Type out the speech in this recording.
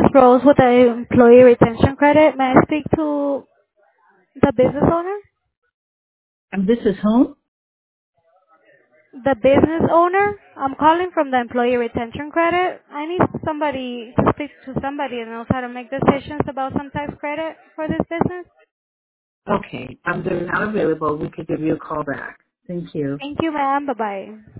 Rose with the Employee Retention Credit. May I speak to the business owner? And this is whom? The business owner? I'm calling from the Employee Retention Credit. I need somebody to speak to somebody that knows how to make decisions about some tax credit for this business. Okay, they're not available. We could give you a call back. Thank you. Thank you, ma'am. Bye-bye.